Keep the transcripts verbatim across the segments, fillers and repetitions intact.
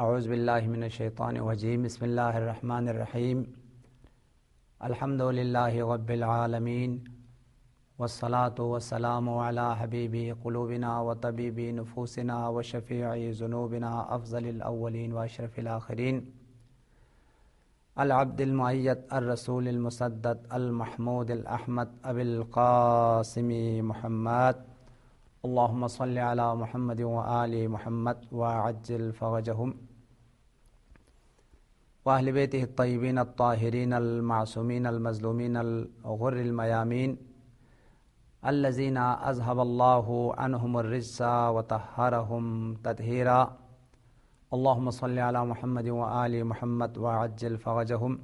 اعوذ باللہ من الشیطان الرجیم بسم اللہ الرحمن الرحیم الحمد للہ رب العالمین والصلاة والسلام علی حبیب قلوبنا وطبیب نفوسنا وشفیع ذنوبنا افضل الاولین واشرف الآخرین العبد المعید الرسول المسدد المحمود الاحمد ابی القاسم محمد اللهم صل علی محمد وآل محمد وعجل فرجهم وأهل بيته الطيبين الطاهرين المعصومين المظلومين الغر الميامين الذين أذهب الله عنهم الرجس وطهرهم تطهيرا اللهم صل على محمد وآل محمد وعجل فرجهم.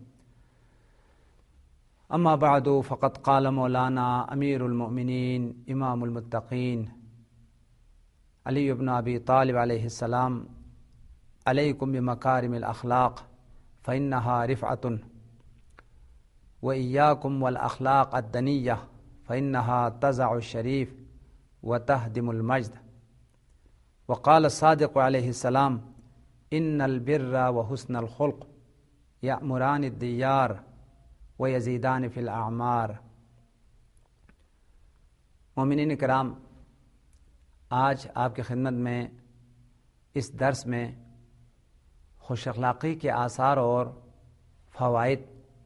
أما بعد فقد قال مولانا أمير المؤمنين إمام المتقين علی بن ابی طالب علیہ السلام علیکم بمکارم الاخلاق فإنها رفعة وإياكم والأخلاق الدنية فإنها تزع الشريف وتهدم المجد. وقال الصادق عليه السلام إن البر وحسن الخلق يأمران الديار ويزيدان في الأعمار. مومنین کرام، آج آپ کی خدمت میں اس درس میں خوش اخلاقی کے آثار اور فوائد،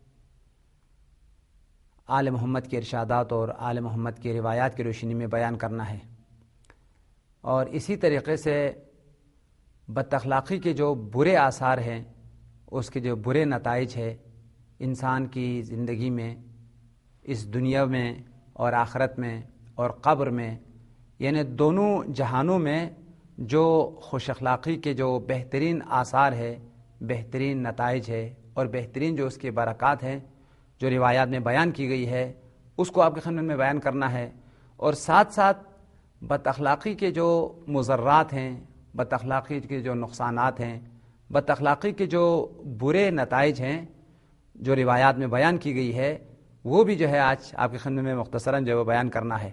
آل محمد کے ارشادات اور آل محمد کی روایات کی روشنی میں بیان کرنا ہے، اور اسی طریقے سے بد اخلاقی کے جو برے آثار ہیں، اس کے جو برے نتائج ہے انسان کی زندگی میں، اس دنیا میں اور آخرت میں اور قبر میں، یعنی دونوں جہانوں میں جو خوش اخلاقی کے جو بہترین آثار ہے، بہترین نتائج ہے اور بہترین جو اس کے برکات ہیں جو روایات میں بیان کی گئی ہے، اس کو آپ کے خدمت میں بیان کرنا ہے. اور ساتھ ساتھ بد اخلاقی کے جو مضرات ہیں، بد اخلاقی کے جو نقصانات ہیں، بد اخلاقی کے جو برے نتائج ہیں جو روایات میں بیان کی گئی ہے، وہ بھی جو ہے آج آپ کی خدمت میں مختصراً جو بیان کرنا ہے.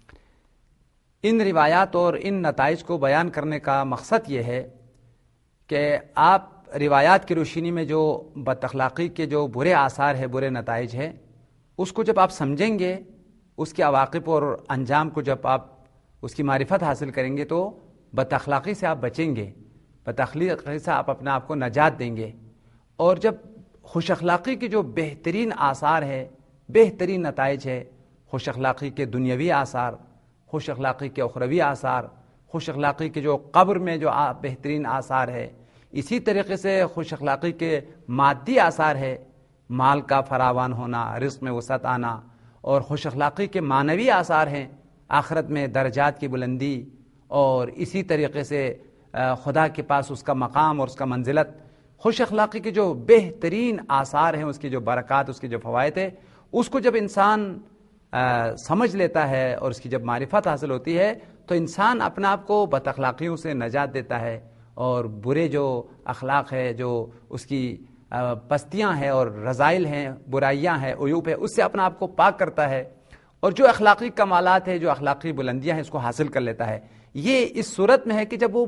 ان روایات اور ان نتائج کو بیان کرنے کا مقصد یہ ہے کہ آپ روایات کی روشنی میں جو بد اخلاقی کے جو برے آثار ہے، برے نتائج ہے، اس کو جب آپ سمجھیں گے، اس کے عواقب اور انجام کو جب آپ اس کی معرفت حاصل کریں گے، تو بد اخلاقی سے آپ بچیں گے، بد اخلاقی سے آپ اپنے آپ کو نجات دیں گے. اور جب خوش اخلاقی کے جو بہترین آثار ہے، بہترین نتائج ہے، خوش اخلاقی کے دنیاوی آثار، خوش اخلاقی کے اخروی آثار، خوش اخلاقی کے جو قبر میں جو بہترین آثار ہے، اسی طریقے سے خوش اخلاقی کے مادی آثار ہے، مال کا فراوان ہونا، رزق میں وسعت آنا، اور خوش اخلاقی کے معنوی آثار ہیں، آخرت میں درجات کی بلندی، اور اسی طریقے سے خدا کے پاس اس کا مقام اور اس کا منزلت. خوش اخلاقی کے جو بہترین آثار ہیں، اس کی جو برکات، اس کے جو فوائد ہے، اس کو جب انسان آ, سمجھ لیتا ہے اور اس کی جب معرفت حاصل ہوتی ہے، تو انسان اپنے آپ کو بد اخلاقیوں سے نجات دیتا ہے، اور برے جو اخلاق ہے، جو اس کی آ, پستیاں ہیں اور رذائل ہیں، برائیاں ہیں، عیوب ہے، اس سے اپنا آپ کو پاک کرتا ہے، اور جو اخلاقی کمالات ہیں، جو اخلاقی بلندیاں ہیں، اس کو حاصل کر لیتا ہے. یہ اس صورت میں ہے کہ جب وہ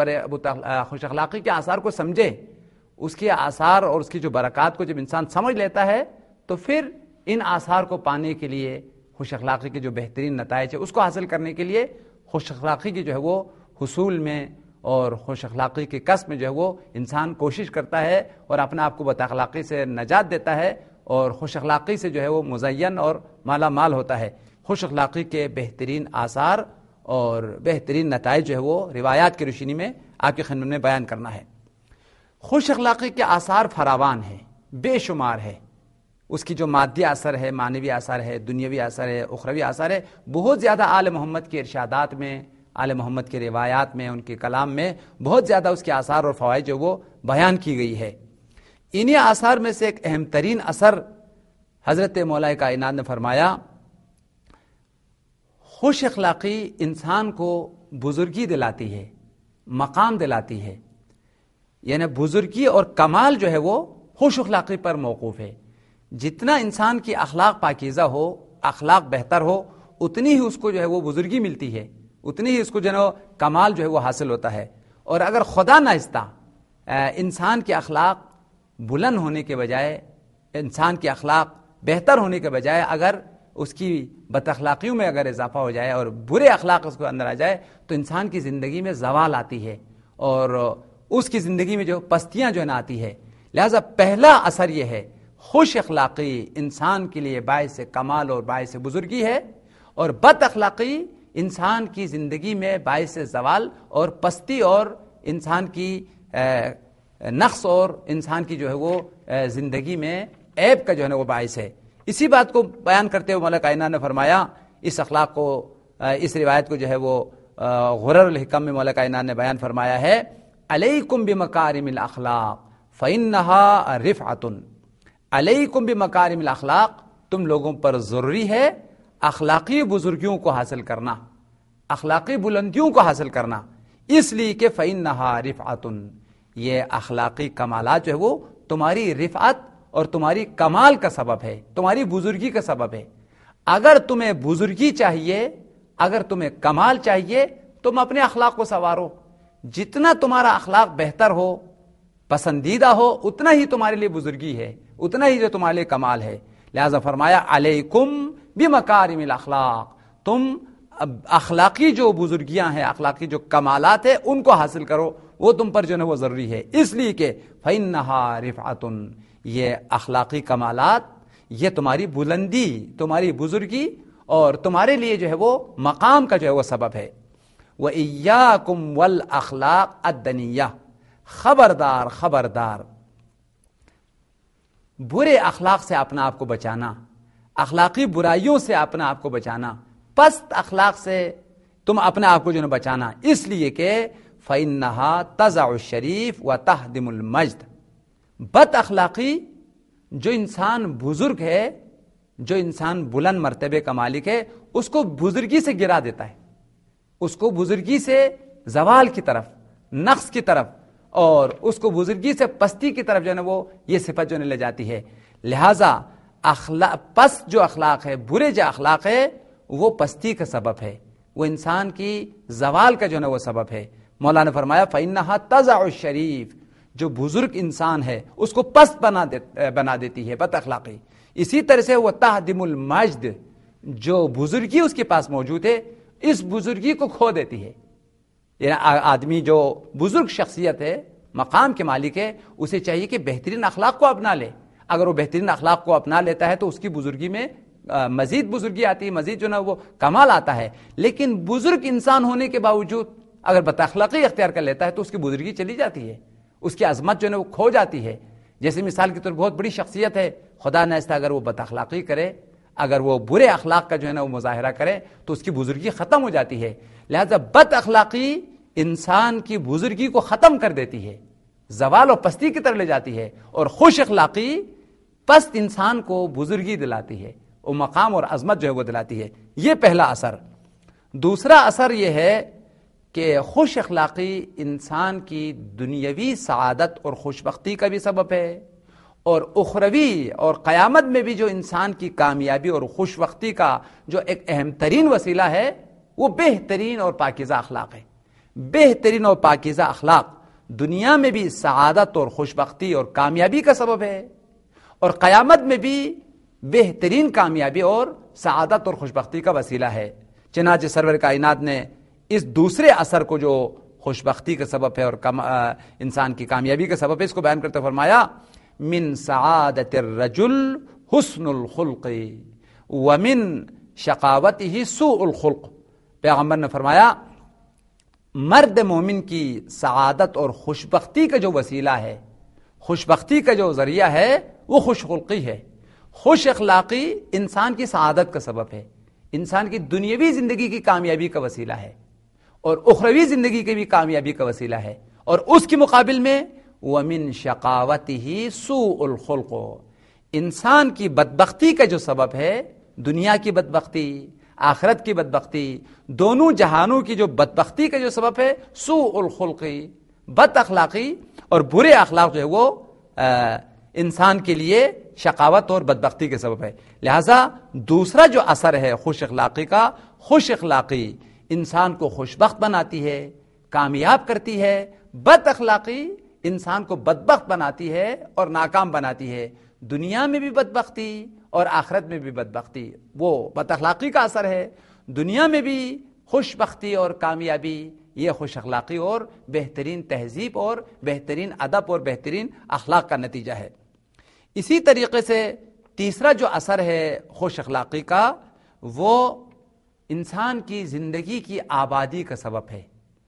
خوش اخلاقی کے آثار کو سمجھے، اس کے آثار اور اس کی جو برکات کو جب انسان سمجھ لیتا ہے، تو پھر ان آثار کو پانے کے لیے، خوش اخلاقی کے جو بہترین نتائج ہے اس کو حاصل کرنے کے لیے، خوش اخلاقی کی جو ہے وہ حصول میں اور خوش اخلاقی کے کسب میں جو ہے وہ انسان کوشش کرتا ہے، اور اپنے آپ کو بد اخلاقی سے نجات دیتا ہے، اور خوش اخلاقی سے جو ہے وہ مزین اور مالا مال ہوتا ہے. خوش اخلاقی کے بہترین آثار اور بہترین نتائج جو ہے وہ روایات کی روشنی میں آپ کی خدمت میں بیان کرنا ہے. خوش اخلاقی کے آثار فراوان ہیں، بے شمار ہے. اس کی جو مادی اثر ہے، معنوی اثر ہے، دنیاوی اثر ہے، اخروی اثر ہے، بہت زیادہ آل محمد کے ارشادات میں، آل محمد کے روایات میں، ان کے کلام میں بہت زیادہ اس کے آثار اور فوائد جو وہ بیان کی گئی ہے. انہی آثار میں سے ایک اہم ترین اثر حضرت مولا کائنات نے فرمایا، خوش اخلاقی انسان کو بزرگی دلاتی ہے، مقام دلاتی ہے. یعنی بزرگی اور کمال جو ہے وہ خوش اخلاقی پر موقوف ہے. جتنا انسان کی اخلاق پاکیزہ ہو، اخلاق بہتر ہو، اتنی ہی اس کو جو ہے وہ بزرگی ملتی ہے، اتنی ہی اس کو جو ہے کمال جو ہے وہ حاصل ہوتا ہے. اور اگر خدا نہ چاہتا، انسان کے اخلاق بلند ہونے کے بجائے، انسان کے اخلاق بہتر ہونے کے بجائے اگر اس کی بد اخلاقیوں میں اگر اضافہ ہو جائے اور برے اخلاق اس کو اندر آ جائے تو انسان کی زندگی میں زوال آتی ہے اور اس کی زندگی میں جو پستیاں جو ہے نا آتی ہے. لہذا پہلا اثر یہ ہے خوش اخلاقی انسان کے لیے باعث کمال اور باعث بزرگی ہے، اور بد اخلاقی انسان کی زندگی میں باعث زوال اور پستی اور انسان کی نقص اور انسان کی جو ہے وہ زندگی میں عیب کا جو ہے نا وہ باعث ہے. اسی بات کو بیان کرتے ہوئے مولا کائنات نے فرمایا، اس اخلاق کو، اس روایت کو جو ہے وہ غرر الحکم میں مولا کائنات نے بیان فرمایا ہے، علیکم بمکارم الاخلاق فإنہا رفعۃ. علیکم بمکارم الاخلاق، تم لوگوں پر ضروری ہے اخلاقی بزرگیوں کو حاصل کرنا، اخلاقی بلندیوں کو حاصل کرنا، اس لیے کہ فإنہا رفعۃ، یہ اخلاقی کمالات جو ہے وہ تمہاری رفعت اور تمہاری کمال کا سبب ہے، تمہاری بزرگی کا سبب ہے. اگر تمہیں بزرگی چاہیے، اگر تمہیں کمال چاہیے، تم اپنے اخلاق کو سنوارو. جتنا تمہارا اخلاق بہتر ہو، پسندیدہ ہو، اتنا ہی تمہارے لیے بزرگی ہے، اتنا ہی جو تمہارے لیے کمال ہے. لہذا فرمایا علیکم بمکارم الاخلاق، تم اخلاقی جو بزرگیاں ہیں، اخلاقی جو کمالات ہیں ان کو حاصل کرو، وہ تم پر جو ہے وہ ضروری ہے. اس لیے کہ فإنہا رفعۃ، یہ اخلاقی کمالات یہ تمہاری بلندی، تمہاری بزرگی اور تمہارے لیے جو ہے وہ مقام کا جو ہے وہ سبب ہے. وَإِيَّاكُمْ وَالْأَخْلَاقَ الدَّنِيَّةَ، خبردار خبردار برے اخلاق سے اپنا آپ کو بچانا، اخلاقی برائیوں سے اپنا آپ کو بچانا، پست اخلاق سے تم اپنے آپ کو جو ہے بچانا. اس لیے کہ فإنہا تضع الشریف وتہدم المجد. بد اخلاقی جو انسان بزرگ ہے، جو انسان بلند مرتبے کا مالک ہے، اس کو بزرگی سے گرا دیتا ہے، اس کو بزرگی سے زوال کی طرف، نقص کی طرف، اور اس کو بزرگی سے پستی کی طرف جو ہے نا وہ یہ صفت جو ہے لے جاتی ہے. لہذا اخلاق پست جو اخلاق ہے، برے جو اخلاق ہے، وہ پستی کا سبب ہے، وہ انسان کی زوال کا جو ہے نا وہ سبب ہے. مولانا نے فرمایا فإنہا تضع الشریف، جو بزرگ انسان ہے اس کو پست بنا دے بنا دیتی ہے بد اخلاقی. اسی طرح سے وہ تہدم المجد، جو بزرگی اس کے پاس موجود ہے اس بزرگی کو کھو دیتی ہے. یعنی آدمی جو بزرگ شخصیت ہے، مقام کے مالک ہے، اسے چاہیے کہ بہترین اخلاق کو اپنا لے. اگر وہ بہترین اخلاق کو اپنا لیتا ہے تو اس کی بزرگی میں مزید بزرگی آتی ہے، مزید جو نا وہ کمال آتا ہے. لیکن بزرگ انسان ہونے کے باوجود اگر بد اخلاقی اختیار کر لیتا ہے تو اس کی بزرگی چلی جاتی ہے، اس کی عظمت جو ہے وہ کھو جاتی ہے. جیسے مثال کے طور بہت بڑی شخصیت ہے، خدا نخواستہ اگر وہ بد اخلاقی کرے، اگر وہ برے اخلاق کا جو ہے نا وہ مظاہرہ کرے تو اس کی بزرگی ختم ہو جاتی ہے. لہذا بد اخلاقی انسان کی بزرگی کو ختم کر دیتی ہے، زوال و پستی کی طرف لے جاتی ہے، اور خوش اخلاقی پست انسان کو بزرگی دلاتی ہے، وہ مقام اور عظمت جو ہے وہ دلاتی ہے. یہ پہلا اثر. دوسرا اثر یہ ہے کہ خوش اخلاقی انسان کی دنیاوی سعادت اور خوشبختی کا بھی سبب ہے، اور اخروی اور قیامت میں بھی جو انسان کی کامیابی اور خوشبختی کا جو ایک اہم ترین وسیلہ ہے وہ بہترین اور پاکیزہ اخلاق ہے. بہترین اور پاکیزہ اخلاق دنیا میں بھی سعادت اور خوشبختی اور کامیابی کا سبب ہے، اور قیامت میں بھی بہترین کامیابی اور سعادت اور خوشبختی کا وسیلہ ہے. چنانچہ سرور کائنات نے اس دوسرے اثر کو جو خوشبختی کا سبب ہے اور انسان کی کامیابی کا سبب ہے، اس کو بیان کرتے فرمایا من سعادت الرجل حسن الخلق ومن شقاوتہ سوء الخلق. پیغمبر نے فرمایا مرد مومن کی سعادت اور خوشبختی کا جو وسیلہ ہے، خوشبختی کا جو ذریعہ ہے وہ خوش خلقی ہے. خوش اخلاقی انسان کی سعادت کا سبب ہے، انسان کی دنیاوی زندگی کی کامیابی کا وسیلہ ہے، اور اخروی زندگی کی بھی کامیابی کا وسیلہ ہے. اور اس کے مقابل میں وَمِن شَقَاوَتِهِ سُوءُ الْخُلْقُ، انسان کی بدبختی کا جو سبب ہے، دنیا کی بدبختی، آخرت کی بدبختی، دونوں جہانوں کی جو بدبختی کا جو سبب ہے سوء الخلق، بد اخلاقی اور برے اخلاق جو ہے وہ انسان کے لیے شقاوت اور بدبختی کے سبب ہے. لہذا دوسرا جو اثر ہے خوش اخلاقی کا، خوش اخلاقی انسان کو خوشبخت بناتی ہے، کامیاب کرتی ہے. بد اخلاقی انسان کو بدبخت بناتی ہے اور ناکام بناتی ہے، دنیا میں بھی بدبختی اور آخرت میں بھی بدبختی۔ وہ بد اخلاقی کا اثر ہے، دنیا میں بھی خوش بختی اور کامیابی، یہ خوش اخلاقی اور بہترین تہذیب اور بہترین ادب اور بہترین اخلاق کا نتیجہ ہے۔ اسی طریقے سے تیسرا جو اثر ہے خوش اخلاقی کا، وہ انسان کی زندگی کی آبادی کا سبب ہے،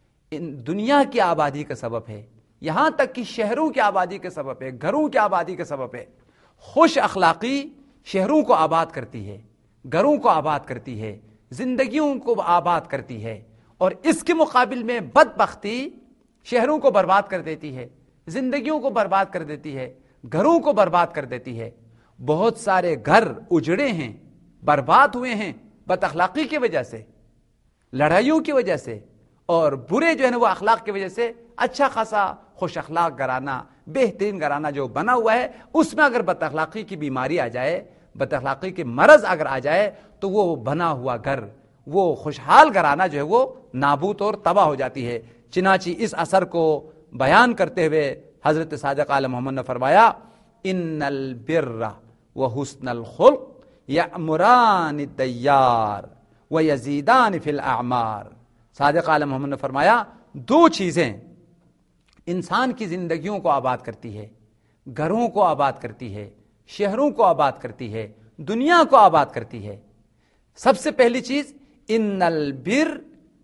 دنیا کی آبادی کا سبب ہے، یہاں تک کہ شہروں کی آبادی کے سبب ہے، گھروں کی آبادی کے سبب ہے۔ خوش اخلاقی شہروں کو آباد کرتی ہے، گھروں کو آباد کرتی ہے، زندگیوں کو آباد کرتی ہے، اور اس کے مقابل میں بدبختی شہروں کو برباد کر دیتی ہے، زندگیوں کو برباد کر دیتی ہے، گھروں کو برباد کر دیتی ہے۔ بہت سارے گھر اجڑے ہیں، برباد ہوئے ہیں بد اخلاقی کی وجہ سے، لڑائیوں کی وجہ سے، اور برے جو ہے نا وہ اخلاق کی وجہ سے۔ اچھا خاصا خوش اخلاق گھرانہ، بہترین گھرانہ جو بنا ہوا ہے، اس میں اگر بد اخلاقی کی بیماری آ جائے، بد اخلاقی کے مرض اگر آ جائے، تو وہ بنا ہوا گھر، وہ خوشحال گھرانہ جو ہے وہ نابود اور تباہ ہو جاتی ہے۔ چنانچہ اس اثر کو بیان کرتے ہوئے حضرت صادق عالم محمد نے فرمایا، ان البر وحسن الخلق یأمران الدیار ویزیدان فی الاعمار۔ صادق عالم محمد نے فرمایا، دو چیزیں انسان کی زندگیوں کو آباد کرتی ہے، گھروں کو آباد کرتی ہے، شہروں کو آباد کرتی ہے، دنیا کو آباد کرتی ہے۔ سب سے پہلی چیز، ان البر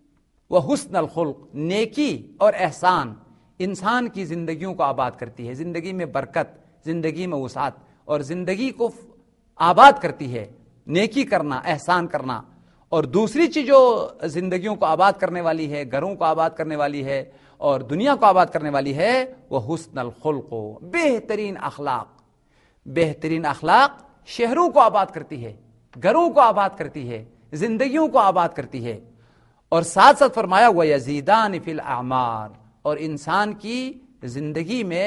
وحسن الخلق، نیکی اور احسان انسان کی زندگیوں کو آباد کرتی ہے، زندگی میں برکت، زندگی میں وسعت، اور زندگی کو آباد کرتی ہے، نیکی کرنا، احسان کرنا۔ اور دوسری چیز جو زندگیوں کو آباد کرنے والی ہے، گھروں کو آباد کرنے والی ہے اور دنیا کو آباد کرنے والی ہے، وہ حسن الخلق، بہترین اخلاق۔ بہترین اخلاق شہروں کو آباد کرتی ہے، گھروں کو آباد کرتی ہے، زندگیوں کو آباد کرتی ہے۔ اور ساتھ ساتھ فرمایا، وَيَزِيدَانِ فِي الْأَعْمَارِ، اور انسان کی زندگی میں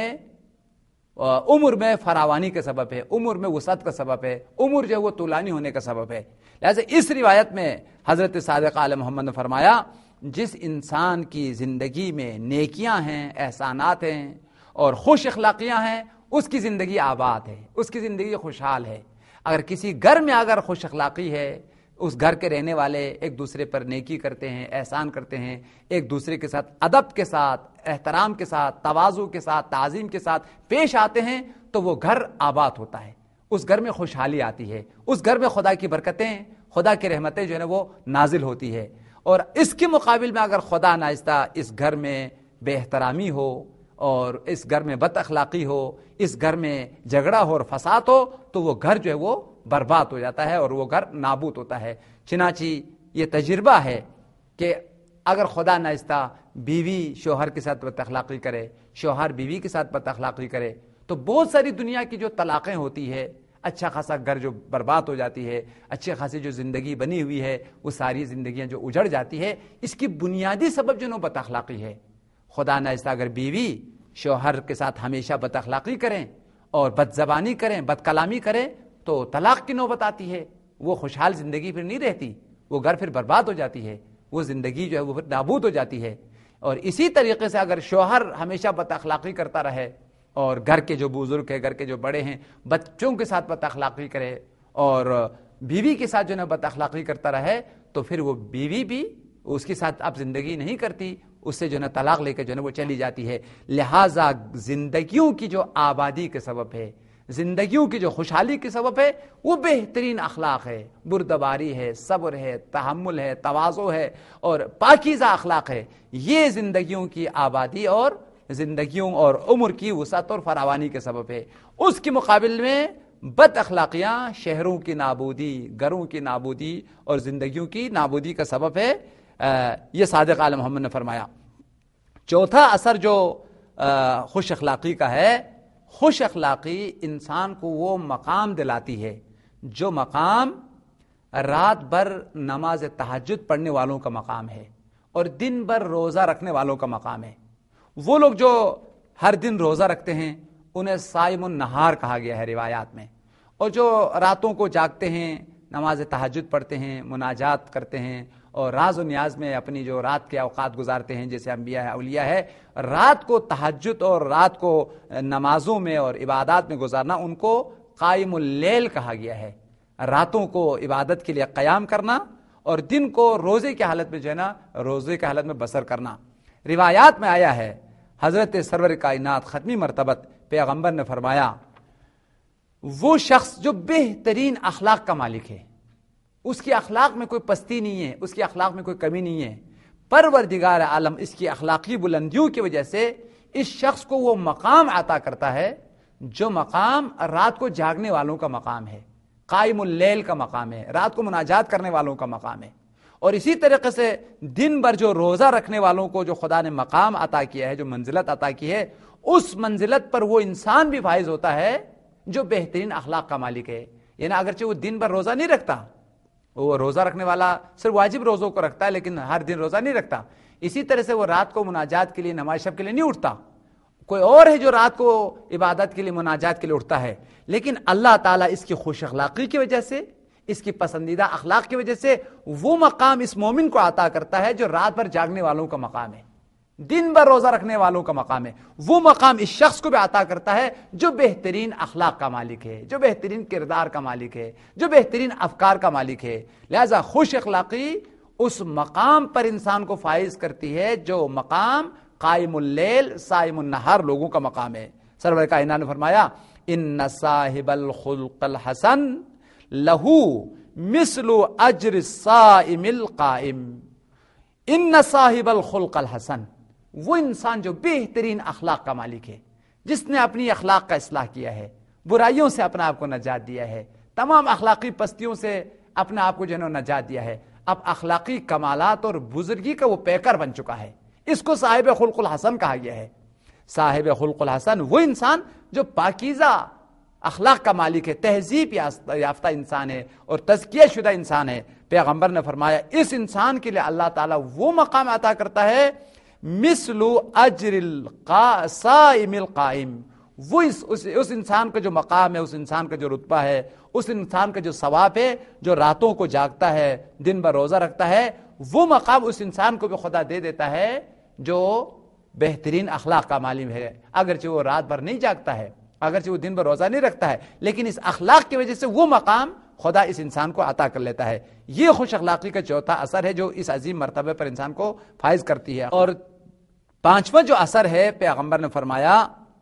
عمر میں فراوانی کا سبب ہے، عمر میں وسعت کا سبب ہے، عمر جو ہے وہ طولانی ہونے کا سبب ہے۔ لہذا اس روایت میں حضرت صادق عالم محمد نے فرمایا، جس انسان کی زندگی میں نیکیاں ہیں، احسانات ہیں اور خوش اخلاقیاں ہیں، اس کی زندگی آباد ہے، اس کی زندگی خوشحال ہے۔ اگر کسی گھر میں اگر خوش اخلاقی ہے، اس گھر کے رہنے والے ایک دوسرے پر نیکی کرتے ہیں، احسان کرتے ہیں، ایک دوسرے کے ساتھ ادب کے ساتھ، احترام کے ساتھ، تواضع کے ساتھ، تعظیم کے ساتھ پیش آتے ہیں، تو وہ گھر آباد ہوتا ہے، اس گھر میں خوشحالی آتی ہے، اس گھر میں خدا کی برکتیں، خدا کی رحمتیں جو ہے نا وہ نازل ہوتی ہے۔ اور اس کے مقابل میں اگر خدا ناخواستہ اس گھر میں بے احترامی ہو اور اس گھر میں بد اخلاقی ہو، اس گھر میں جھگڑا ہو اور فساد ہو، تو وہ گھر جو ہے وہ برباد ہو جاتا ہے اور وہ گھر نابود ہوتا ہے۔ چنانچہ یہ تجربہ ہے کہ اگر خدا ناخواستہ بیوی شوہر کے ساتھ بد اخلاقی کرے، شوہر بیوی کے ساتھ بد اخلاقی کرے، تو بہت ساری دنیا کی جو طلاقیں ہوتی ہے، اچھا خاصا گھر جو برباد ہو جاتی ہے، اچھے خاصی جو زندگی بنی ہوئی ہے، وہ ساری زندگیاں جو اجڑ جاتی ہے، اس کی بنیادی سبب جو ہے بد اخلاقی ہے۔ خدا ناخواستہ اگر بیوی شوہر کے ساتھ ہمیشہ بد اخلاقی کریں اور بد زبانی کریں، بد کلامی کریں، تو طلاق کی نوبت آتی ہے، وہ خوشحال زندگی پھر نہیں رہتی، وہ گھر پھر برباد ہو جاتی ہے، وہ زندگی جو ہے وہ پھر نابود ہو جاتی ہے۔ اور اسی طریقے سے اگر شوہر ہمیشہ بد اخلاقی کرتا رہے اور گھر کے جو بزرگ ہیں، گھر کے جو بڑے ہیں، بچوں کے ساتھ بد اخلاقی کرے اور بیوی کے ساتھ جو ہے بد اخلاقی کرتا رہے، تو پھر وہ بیوی بھی اس کے ساتھ اب زندگی نہیں کرتی، اس سے جو ہے طلاق لے کے جو ہے وہ چلی جاتی ہے۔ لہٰذا زندگیوں کی جو آبادی کے سبب ہے، زندگیوں کی جو خوشحالی کے سبب ہے، وہ بہترین اخلاق ہے، بردباری ہے، صبر ہے، تحمل ہے، تواضع ہے اور پاکیزہ اخلاق ہے۔ یہ زندگیوں کی آبادی اور زندگیوں اور عمر کی وسعت اور فراوانی کے سبب ہے۔ اس کے مقابل میں بد اخلاقیاں شہروں کی نابودی، گھروں کی نابودی اور زندگیوں کی نابودی کا سبب ہے۔ یہ صادق عالم محمد نے فرمایا۔ چوتھا اثر جو خوش اخلاقی کا ہے، خوش اخلاقی انسان کو وہ مقام دلاتی ہے جو مقام رات بھر نماز تہجد پڑھنے والوں کا مقام ہے اور دن بھر روزہ رکھنے والوں کا مقام ہے۔ وہ لوگ جو ہر دن روزہ رکھتے ہیں انہیں صائم النہار کہا گیا ہے روایات میں، اور جو راتوں کو جاگتے ہیں، نماز تہجد پڑھتے ہیں، مناجات کرتے ہیں اور راز و نیاز میں اپنی جو رات کے اوقات گزارتے ہیں، جیسے انبیاء ہے، اولیاء ہے، رات کو تہجد اور رات کو نمازوں میں اور عبادات میں گزارنا ان کو قائم اللیل کہا گیا ہے۔ راتوں کو عبادت کے لیے قیام کرنا اور دن کو روزے کی حالت میں جو ہے نا روزے کی حالت میں بسر کرنا۔ روایات میں آیا ہے، حضرت سرور کائنات ختمی مرتبت پیغمبر نے فرمایا، وہ شخص جو بہترین اخلاق کا مالک ہے، اس کی اخلاق میں کوئی پستی نہیں ہے، اس کی اخلاق میں کوئی کمی نہیں ہے، پروردگار عالم اس کی اخلاقی بلندیوں کی وجہ سے اس شخص کو وہ مقام عطا کرتا ہے جو مقام رات کو جاگنے والوں کا مقام ہے، قائم اللیل کا مقام ہے، رات کو مناجات کرنے والوں کا مقام ہے۔ اور اسی طریقے سے دن بھر جو روزہ رکھنے والوں کو جو خدا نے مقام عطا کیا ہے، جو منزلت عطا کی ہے، اس منزلت پر وہ انسان بھی فائز ہوتا ہے جو بہترین اخلاق کا مالک ہے۔ یعنی اگرچہ وہ دن بھر روزہ نہیں رکھتا، وہ روزہ رکھنے والا صرف واجب روزوں کو رکھتا ہے لیکن ہر دن روزہ نہیں رکھتا، اسی طرح سے وہ رات کو مناجات کے لیے، نماز شب کے لیے نہیں اٹھتا۔ کوئی اور ہے جو رات کو عبادت کے لیے، مناجات کے لیے اٹھتا ہے، لیکن اللہ تعالیٰ اس کی خوش اخلاقی کی وجہ سے، اس کی پسندیدہ اخلاق کی وجہ سے وہ مقام اس مومن کو عطا کرتا ہے جو رات بھر جاگنے والوں کا مقام ہے، دن بھر روزہ رکھنے والوں کا مقام ہے۔ وہ مقام اس شخص کو بھی عطا کرتا ہے جو بہترین اخلاق کا مالک ہے، جو بہترین کردار کا مالک ہے، جو بہترین افکار کا مالک ہے۔ لہذا خوش اخلاقی اس مقام پر انسان کو فائز کرتی ہے جو مقام قائم اللیل صائم النہار لوگوں کا مقام ہے۔ سرور کائنات نے فرمایا، ان صاحب الخلق الحسن لہو مثل اجر الصائم القائم۔ ان صاحب الخلق الحسن، وہ انسان جو بہترین اخلاق کا مالک ہے، جس نے اپنی اخلاق کا اصلاح کیا ہے، برائیوں سے اپنے آپ کو نجات دیا ہے، تمام اخلاقی پستیوں سے اپنے آپ کو جو ہے نجات دیا ہے، اب اخلاقی کمالات اور بزرگی کا وہ پیکر بن چکا ہے، اس کو صاحب خلق الحسن کہا گیا ہے۔ صاحب خلق الحسن وہ انسان جو پاکیزہ اخلاق کا مالک ہے، تہذیب یافتہ انسان ہے اور تزکیہ شدہ انسان ہے۔ پیغمبر نے فرمایا، اس انسان کے لیے اللہ تعالیٰ وہ مقام عطا کرتا ہے مثل اجر الصائم القائم، وہ اس, اس, اس انسان کا جو مقام ہے، اس انسان کا جو رتبہ ہے، اس انسان کا جو ثواب ہے، جو راتوں کو جاگتا ہے، دن بھر روزہ رکھتا ہے، وہ مقام اس انسان کو بھی خدا دے دیتا ہے جو بہترین اخلاق کا مالک ہے۔ اگرچہ وہ رات بھر نہیں جاگتا ہے، اگرچہ وہ دن بھر روزہ نہیں رکھتا ہے، لیکن اس اخلاق کی وجہ سے وہ مقام خدا اس انسان کو عطا کر لیتا ہے۔ یہ خوش اخلاقی کا چوتھا اثر ہے جو اس عظیم مرتبے پر انسان کو فائز کرتی ہے۔ اور پانچواں جو اثر ہے، پیغمبر نے فرمایا،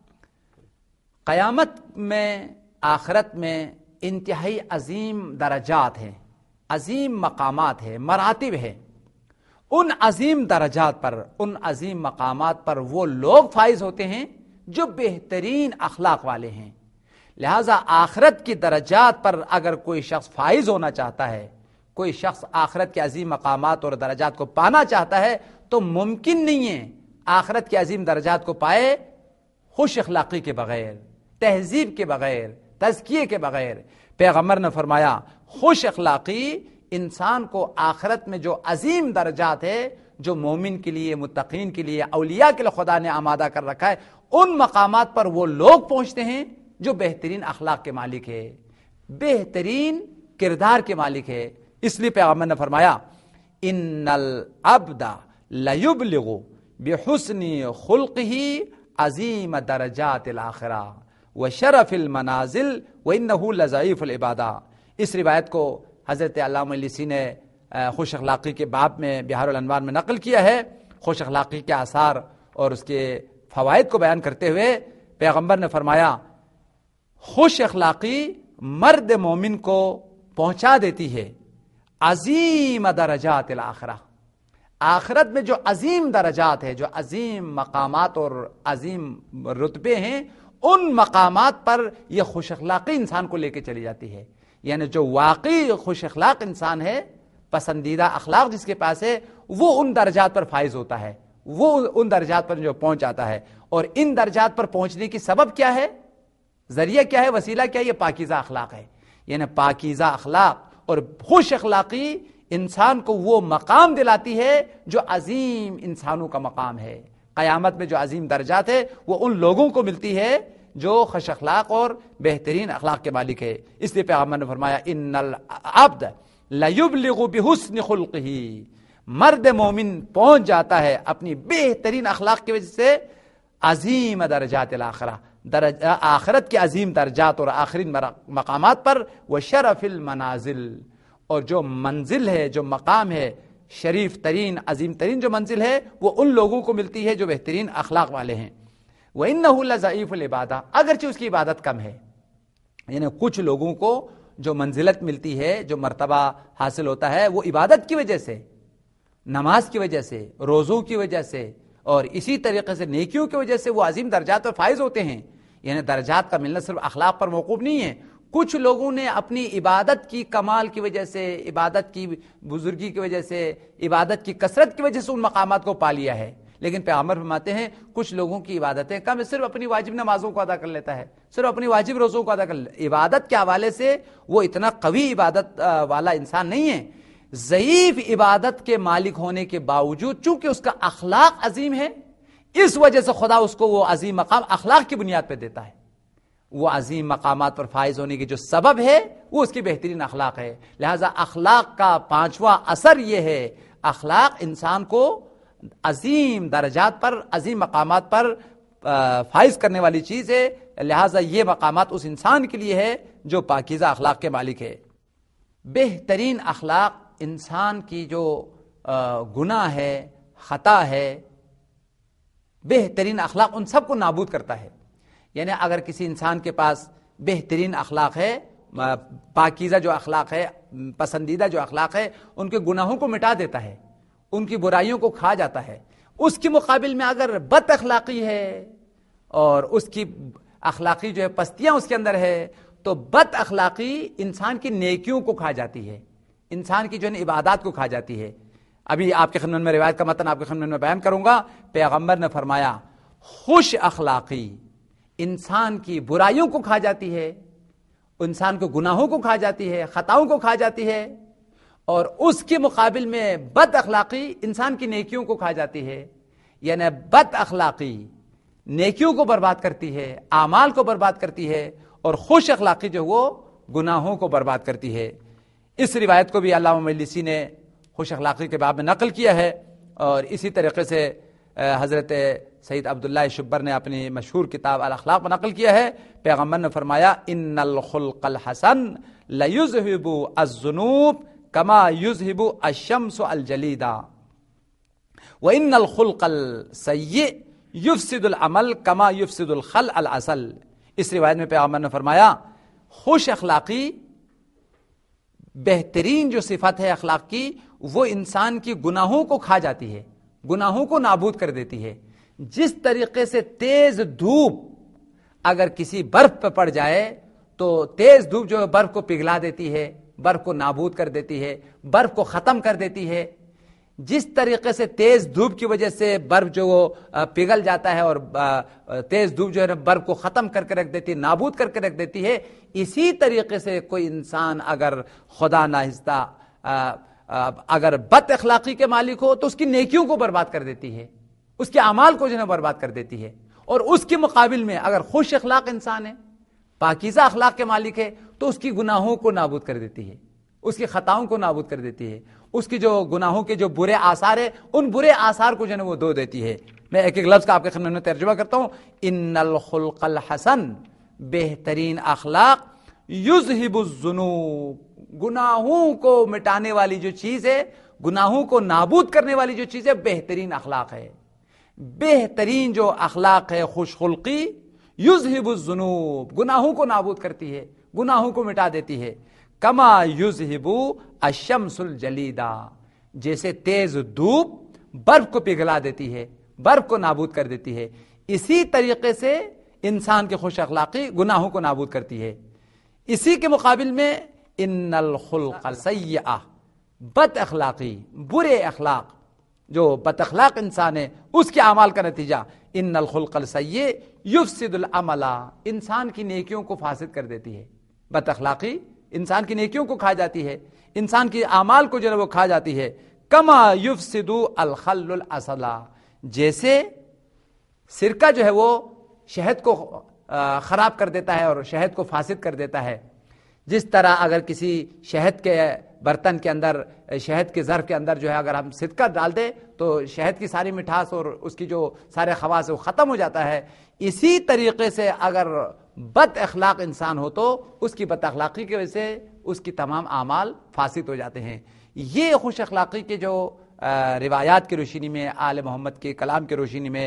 قیامت میں، آخرت میں انتہائی عظیم درجات ہیں، عظیم مقامات ہیں، مراتب ہیں۔ ان عظیم درجات پر، ان عظیم مقامات پر وہ لوگ فائز ہوتے ہیں جو بہترین اخلاق والے ہیں۔ لہذا آخرت کی درجات پر اگر کوئی شخص فائز ہونا چاہتا ہے، کوئی شخص آخرت کے عظیم مقامات اور درجات کو پانا چاہتا ہے، تو ممکن نہیں ہے آخرت کے عظیم درجات کو پائے خوش اخلاقی کے بغیر، تہذیب کے بغیر، تزکیے کے بغیر۔ پیغمبر نے فرمایا، خوش اخلاقی انسان کو آخرت میں جو عظیم درجات ہے، جو مومن کے لیے، متقین کے لیے، اولیاء کے لیے خدا نے آمادہ کر رکھا ہے، ان مقامات پر وہ لوگ پہنچتے ہیں جو بہترین اخلاق کے مالک ہے، بہترین کردار کے مالک ہے۔ اس لیے پیغمبر نے فرمایا، ان العبد لیبلغ بحسن خلقہ عظیم درجات الاخرہ وشرف المنازل وانہ لضعیف العبادہ۔ اس روایت کو حضرت علامہ لیسی نے خوش اخلاقی کے باب میں بہار الانوار میں نقل کیا ہے۔ خوش اخلاقی کے آثار اور اس کے فوائد کو بیان کرتے ہوئے پیغمبر نے فرمایا، خوش اخلاقی مرد مومن کو پہنچا دیتی ہے عظیم درجات الاخرہ، آخرت میں جو عظیم درجات ہے، جو عظیم مقامات اور عظیم رتبے ہیں، ان مقامات پر یہ خوش اخلاقی انسان کو لے کے چلی جاتی ہے۔ یعنی جو واقعی خوش اخلاق انسان ہے، پسندیدہ اخلاق جس کے پاس ہے، وہ ان درجات پر فائز ہوتا ہے، وہ ان درجات پر جو پہنچ جاتا ہے۔ اور ان درجات پر پہنچنے کی سبب کیا ہے، ذریعہ کیا ہے، وسیلہ کیا ہے؟ یہ پاکیزہ اخلاق ہے۔ یعنی پاکیزہ اخلاق اور خوش اخلاقی انسان کو وہ مقام دلاتی ہے جو عظیم انسانوں کا مقام ہے۔ قیامت میں جو عظیم درجات ہے وہ ان لوگوں کو ملتی ہے جو خوش اخلاق اور بہترین اخلاق کے مالک ہے. اس لیے پیغمبر نے فرمایا ان العبد لیبلغ بحسن خلقہ، مرد مومن پہنچ جاتا ہے اپنی بہترین اخلاق کی وجہ سے عظیم درجات الاخرہ، درج آخرت کے عظیم درجات اور آخرین مقامات پر، وشرف المنازل، اور جو منزل ہے، جو مقام ہے، شریف ترین عظیم ترین جو منزل ہے وہ ان لوگوں کو ملتی ہے جو بہترین اخلاق والے ہیں. وَإِنَّهُ لَضَعِيفُ الْعِبَادَةِ، اگرچہ اس کی عبادت کم ہے. یعنی کچھ لوگوں کو جو منزلت ملتی ہے، جو مرتبہ حاصل ہوتا ہے، وہ عبادت کی وجہ سے، نماز کی وجہ سے، روزوں کی وجہ سے، اور اسی طریقے سے نیکیوں کی وجہ سے وہ عظیم درجات پر فائز ہوتے ہیں. یعنی درجات کا ملنا صرف اخلاق پر موقوف نہیں ہے. کچھ لوگوں نے اپنی عبادت کی کمال کی وجہ سے، عبادت کی بزرگی کی وجہ سے، عبادت کی کثرت کی وجہ سے ان مقامات کو پا لیا ہے. لیکن پیغمبر فرماتے ہیں کچھ لوگوں کی عبادتیں کم، صرف اپنی واجب نمازوں کو ادا کر لیتا ہے، صرف اپنی واجب روزوں کو ادا کر لیتا ہے. عبادت کے حوالے سے وہ اتنا قوی عبادت والا انسان نہیں ہے. ضعیف عبادت کے مالک ہونے کے باوجود چونکہ اس کا اخلاق عظیم ہے، اس وجہ سے خدا اس کو وہ عظیم مقام اخلاق کی بنیاد پہ دیتا ہے. وہ عظیم مقامات پر فائز ہونے کی جو سبب ہے وہ اس کی بہترین اخلاق ہے. لہذا اخلاق کا پانچواں اثر یہ ہے، اخلاق انسان کو عظیم درجات پر، عظیم مقامات پر فائز کرنے والی چیز ہے. لہذا یہ مقامات اس انسان کے لیے ہے جو پاکیزہ اخلاق کے مالک ہے. بہترین اخلاق انسان کی جو گناہ ہے، خطا ہے، بہترین اخلاق ان سب کو نابود کرتا ہے. یعنی اگر کسی انسان کے پاس بہترین اخلاق ہے، پاکیزہ جو اخلاق ہے، پسندیدہ جو اخلاق ہے، ان کے گناہوں کو مٹا دیتا ہے، ان کی برائیوں کو کھا جاتا ہے. اس کے مقابل میں اگر بد اخلاقی ہے اور اس کی اخلاقی جو ہے پستیاں اس کے اندر ہے، تو بد اخلاقی انسان کی نیکیوں کو کھا جاتی ہے، انسان کی جو ہے عبادات کو کھا جاتی ہے. ابھی آپ کے خدمت میں روایت کا متن آپ کے خدمت میں بیان کروں گا. پیغمبر نے فرمایا خوش اخلاقی انسان کی برائیوں کو کھا جاتی ہے، انسان کو گناہوں کو کھا جاتی ہے، خطاؤں کو کھا جاتی ہے، اور اس کے مقابل میں بد اخلاقی انسان کی نیکیوں کو کھا جاتی ہے. یعنی بد اخلاقی نیکیوں کو برباد کرتی ہے، اعمال کو برباد کرتی ہے، اور خوش اخلاقی جو وہ گناہوں کو برباد کرتی ہے. اس روایت کو بھی علامہ مجلسی نے خوش اخلاقی کے باب میں نقل کیا ہے، اور اسی طریقے سے حضرت سید عبداللہ شبر نے اپنی مشہور کتاب الاخلاق میں نقل کیا ہے. پیغمبر نے فرمایا ان الخلق الحسن لیذہب الذنوب کما یذہب الشمس الجلیدہ وان الخلق السیئ یفسد العمل کما یفسد الخل العسل. اس روایت میں پیغمبر نے فرمایا خوش اخلاقی بہترین جو صفت ہے اخلاق کی، وہ انسان کی گناہوں کو کھا جاتی ہے، گناہوں کو نابود کر دیتی ہے. جس طریقے سے تیز دھوپ اگر کسی برف پہ پڑ جائے تو تیز دھوپ جو ہے برف کو پگھلا دیتی ہے، برف کو نابود کر دیتی ہے، برف کو ختم کر دیتی ہے. جس طریقے سے تیز دھوپ کی وجہ سے برف جو پگھل جاتا ہے اور تیز دھوپ جو ہے برف کو ختم کر کے رکھ دیتی ہے، نابود کر کے رکھ دیتی ہے، اسی طریقے سے کوئی انسان اگر خدا ناخواستہ اگر بد اخلاقی کے مالک ہو تو اس کی نیکیوں کو برباد کر دیتی ہے، اس کے اعمال کو جو ہے برباد کر دیتی ہے. اور اس کے مقابل میں اگر خوش اخلاق انسان ہے، پاکیزہ اخلاق کے مالک ہے، تو اس کی گناہوں کو نابود کر دیتی ہے، اس کی خطاؤں کو نابود کر دیتی ہے، اس کی جو گناہوں کے جو برے آثار ہیں ان برے آثار کو جو ہے وہ دھو دیتی ہے. میں ایک ایک لفظ کا آپ کے خدمت میں ترجمہ کرتا ہوں. ان الخلق الحسن، بہترین اخلاق، یذہب الذنوب، گناہوں کو مٹانے والی جو چیز ہے، گناہوں کو نابود کرنے والی جو چیز ہے، بہترین اخلاق ہے. بہترین جو اخلاق ہے خوش خلقی، یذہب الذنوب، گناہوں کو نابود کرتی ہے، گناہوں کو مٹا دیتی ہے. کما یذہب الشمس الجلیدہ، جیسے تیز دھوپ برف کو پگھلا دیتی ہے، برف کو نابود کر دیتی ہے، اسی طریقے سے انسان کی خوش اخلاقی گناہوں کو نابود کرتی ہے. اسی کے مقابل میں ان الخلق السیئہ، بد اخلاقی، برے اخلاق، جو بد اخلاق انسان ہے اس کے اعمال کا نتیجہ، ان الخلق السیئ یفسد العمل، انسان کی نیکیوں کو فاسد کر دیتی ہے. بد اخلاقی انسان کی نیکیوں کو کھا جاتی ہے، انسان کی اعمال کو جو ہے وہ کھا جاتی ہے. کما یفسد الخل العسل، جیسے سرکہ جو ہے وہ شہد کو خراب کر دیتا ہے اور شہد کو فاسد کر دیتا ہے. جس طرح اگر کسی شہد کے برتن کے اندر، شہد کے ظرف کے اندر جو ہے اگر ہم سرکہ ڈال دیں تو شہد کی ساری مٹھاس اور اس کی جو سارے خواص وہ ختم ہو جاتا ہے. اسی طریقے سے اگر بد اخلاق انسان ہو تو اس کی بد اخلاقی کی وجہ سے اس کی تمام اعمال فاسد ہو جاتے ہیں. یہ خوش اخلاقی کے جو روایات کی روشنی میں، آل محمد کے کلام کی روشنی میں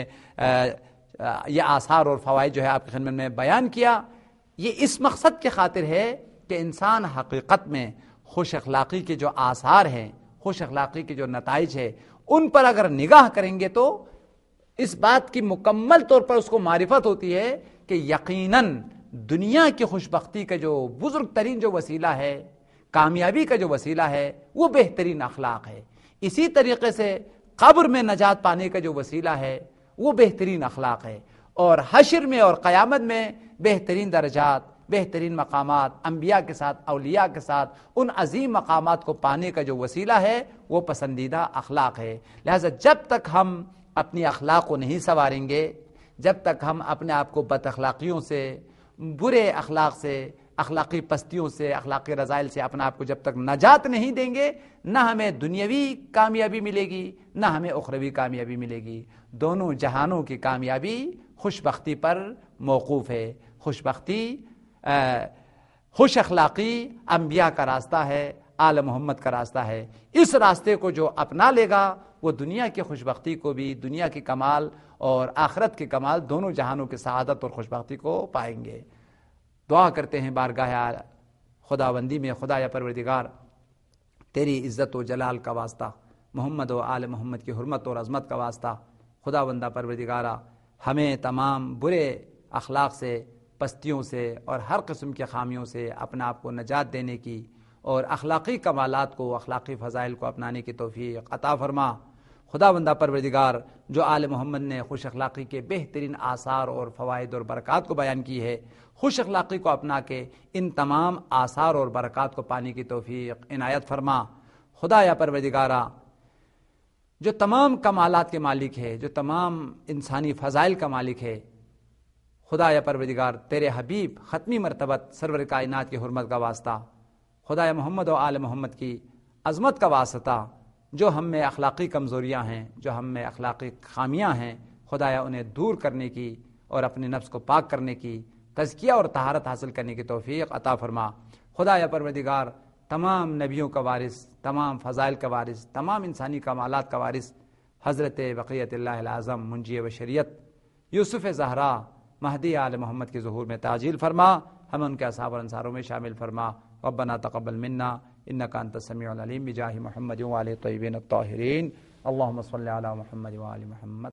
یہ آثار اور فوائد جو ہے آپ کی خدمت میں بیان کیا، یہ اس مقصد کے خاطر ہے کہ انسان حقیقت میں خوش اخلاقی کے جو آثار ہیں، خوش اخلاقی کے جو نتائج ہیں، ان پر اگر نگاہ کریں گے تو اس بات کی مکمل طور پر اس کو معرفت ہوتی ہے کہ یقیناً دنیا کی خوشبختی کا جو بزرگ ترین جو وسیلہ ہے، کامیابی کا جو وسیلہ ہے، وہ بہترین اخلاق ہے. اسی طریقے سے قبر میں نجات پانے کا جو وسیلہ ہے وہ بہترین اخلاق ہے، اور حشر میں اور قیامت میں بہترین درجات، بہترین مقامات، انبیاء کے ساتھ، اولیاء کے ساتھ ان عظیم مقامات کو پانے کا جو وسیلہ ہے وہ پسندیدہ اخلاق ہے. لہذا جب تک ہم اپنی اخلاق کو نہیں سنواریں گے، جب تک ہم اپنے آپ کو بد اخلاقیوں سے، برے اخلاق سے، اخلاقی پستیوں سے، اخلاقی رذائل سے اپنا آپ کو جب تک نجات نہیں دیں گے، نہ ہمیں دنیاوی کامیابی ملے گی، نہ ہمیں اخروی کامیابی ملے گی. دونوں جہانوں کی کامیابی خوش بختی پر موقوف ہے. خوش بختی، خوش اخلاقی انبیاء کا راستہ ہے، آل محمد کا راستہ ہے. اس راستے کو جو اپنا لے گا وہ دنیا کی خوش بختی کو بھی، دنیا کی کمال اور آخرت کے کمال، دونوں جہانوں کی سعادت اور خوش بختی کو پائیں گے. دعا کرتے ہیں بارگاہ خداوندی میں، خدا یا پروردگار تیری عزت و جلال کا واسطہ، محمد و آل محمد کی حرمت اور عظمت کا واسطہ، خداوندہ پروردگارہ ہمیں تمام برے اخلاق سے، پستیوں سے اور ہر قسم کے خامیوں سے اپنے آپ کو نجات دینے کی اور اخلاقی کمالات کو، اخلاقی فضائل کو اپنانے کی توفیق عطا فرما. خداوندہ پروردگار جو آل محمد نے خوش اخلاقی کے بہترین آثار اور فوائد اور برکات کو بیان کی ہے، خوش اخلاقی کو اپنا کے ان تمام آثار اور برکات کو پانے کی توفیق عنایت فرما. خدا یا پروردگارہ جو تمام کمالات کے مالک ہے، جو تمام انسانی فضائل کا مالک ہے، خدا یا پروردگار تیرے حبیب ختمی مرتبت سرور کائنات کی حرمت کا واسطہ، خدا یا محمد و آل محمد کی عظمت کا واسطہ، جو ہم میں اخلاقی کمزوریاں ہیں، جو ہم میں اخلاقی خامیاں ہیں، خدایا انہیں دور کرنے کی اور اپنے نفس کو پاک کرنے کی، تزکیہ اور طہارت حاصل کرنے کی توفیق عطا فرما. خدا یا پروردگار تمام نبیوں کا وارث، تمام فضائل کا وارث، تمام انسانی کمالات کا وارث حضرت بقیت اللہ العظم منجی بشریت یوسف زہرا مہدی آل محمد کے ظہور میں تعجیل فرما. ہم ان کے اصحاب اور انصاروں میں شامل فرما. ربنا تقبل منا انک انت السمیع العلیم بجاہ محمد و آلہ الطیبین الطاہرین. اللہم صلی علی محمد و آل محمد.